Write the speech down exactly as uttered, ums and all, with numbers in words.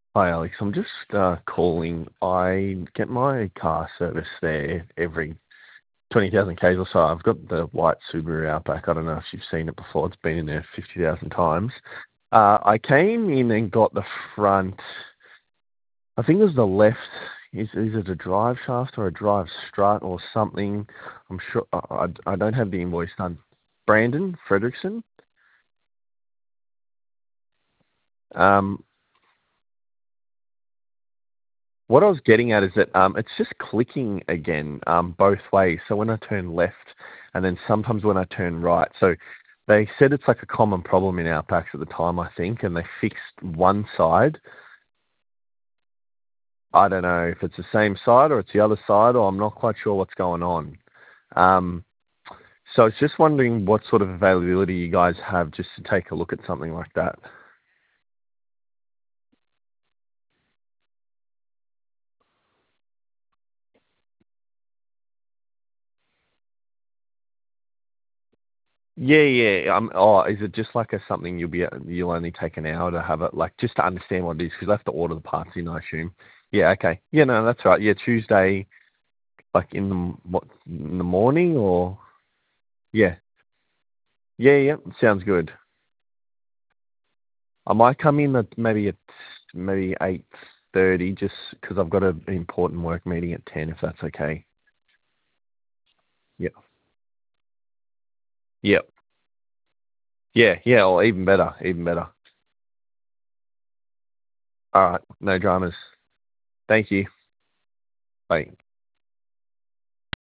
Hi, Alex. I'm just uh, calling. I get my car serviced there every twenty thousand k's or so. I've got the white Subaru Outback. I don't know if you've seen it before. It's been in there fifty thousand times. Uh, I came in and got the front, I think it was the left, is, is it a drive shaft or a drive strut or something? I'm sure, I, I I don't have the invoice done. Brandon Fredrickson. Um, What I was getting at is that um, it's just clicking again um, both ways. So when I turn left and then sometimes when I turn right. So they said it's like a common problem in Outbacks at the time, I think, and they fixed one side. I don't know if it's the same side or it's the other side, or I'm not quite sure what's going on. Um, so I was just wondering what sort of availability you guys have just to take a look at something like that. Yeah, yeah. Um, oh, is it just like a something you'll be you'll only take an hour to have it, like just to understand what it is? Because I have to order the parts in, I assume. Yeah, okay. Yeah, no, that's right. Yeah, Tuesday, like in the m- what in the morning or yeah, yeah, yeah. Sounds good. I might come in at maybe at maybe eight thirty, just because I've got a, an important work meeting at ten, if that's okay. Yep. Yep. Yeah, yeah. Or even better, even better. All right, no dramas. Thank you. Bye.